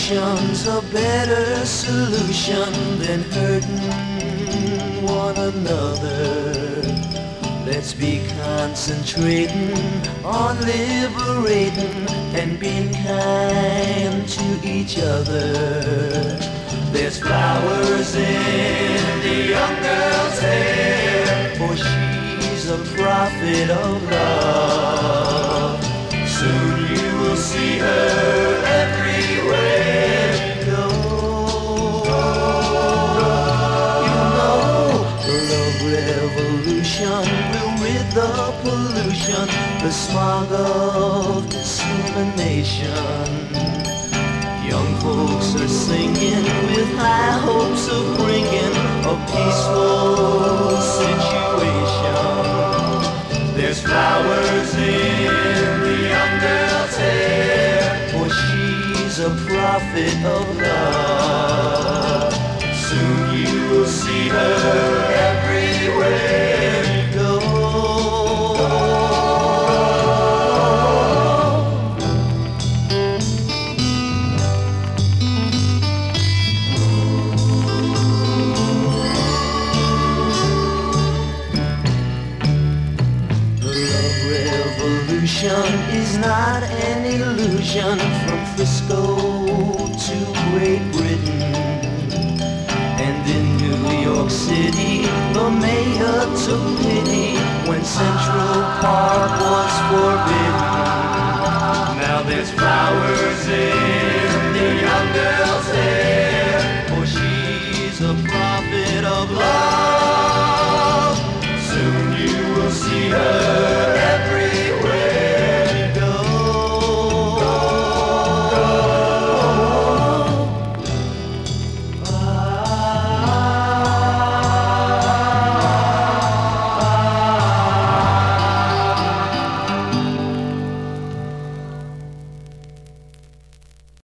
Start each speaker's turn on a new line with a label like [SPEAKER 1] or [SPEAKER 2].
[SPEAKER 1] Revolution's a better solution than hurting one another. Let's be concentrating on liberating and being kind to each other. There's flowers in the young girl's hair, for she's a prophet of love. Soon you will see her everywhere you go. You know, the love revolution will rid the pollution, the smog of discrimination. Young folks are singing with high hopes of bringing a peaceful situation. There's flowers in the young girl's hair, for she's a prophet of love. Soon you will see her everywhere you go. Revolution is not an illusion. From Frisco to Great Britain and in New York City, the mayor took pity when Central Park was forbidden. Now there's flowers in